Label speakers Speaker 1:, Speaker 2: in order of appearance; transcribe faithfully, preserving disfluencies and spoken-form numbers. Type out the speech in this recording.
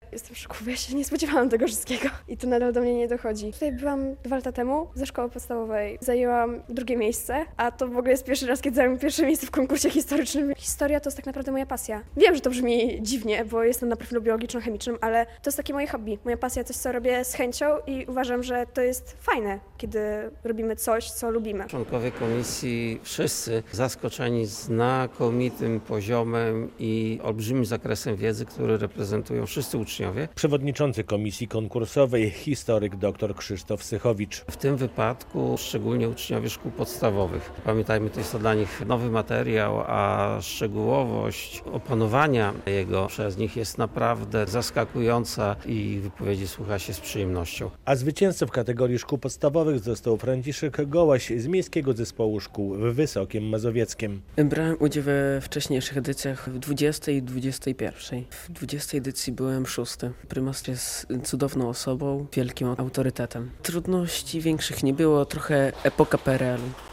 Speaker 1: Jestem w szoku, bo ja się nie spodziewałam tego wszystkiego i to nadal do mnie nie dochodzi. Tutaj byłam dwa lata temu ze szkoły podstawowej. Zajęłam drugie miejsce, a to w ogóle jest pierwszy raz, kiedy zajęłam pierwsze miejsce w konkursie historycznym. Historia to jest tak naprawdę moja pasja. Wiem, że to brzmi dziwnie, bo jestem na profilu biologiczno-chemicznym, ale to jest takie moje hobby. Moja pasja, coś co robię z chęcią i uważam, że to jest fajne, kiedy robimy coś, co lubimy.
Speaker 2: Członkowie komisji wszyscy zaskoczeni znakomitym poziomem i olbrzymim zakresem wiedzy, który reprezentują wszyscy uczniowie.
Speaker 3: Przewodniczący komisji konkursowej, historyk dr Krzysztof Sychowicz.
Speaker 2: W tym wypadku szczególnie uczniowie szkół podstawowych. Pamiętajmy, to jest to dla nich nowy materiał, a szczegółowość opanowania jego przez nich jest naprawdę zaskakująca i wypowiedzi słucha się z przyjemnością.
Speaker 3: A zwycięzcą w kategorii szkół podstawowych został Franciszek Gołaś z Miejskiego Zespołu Szkół w Wysokiem Mazowieckiem.
Speaker 4: Brałem udział we wcześniejszych edycjach w dwudziestej i dwudziestej pierwszej. W dwudziestej edycji byłem szósty. Prymas jest cudowną osobą, wielkim autorytetem. Trudności większych nie było, trochę epoka P R L u.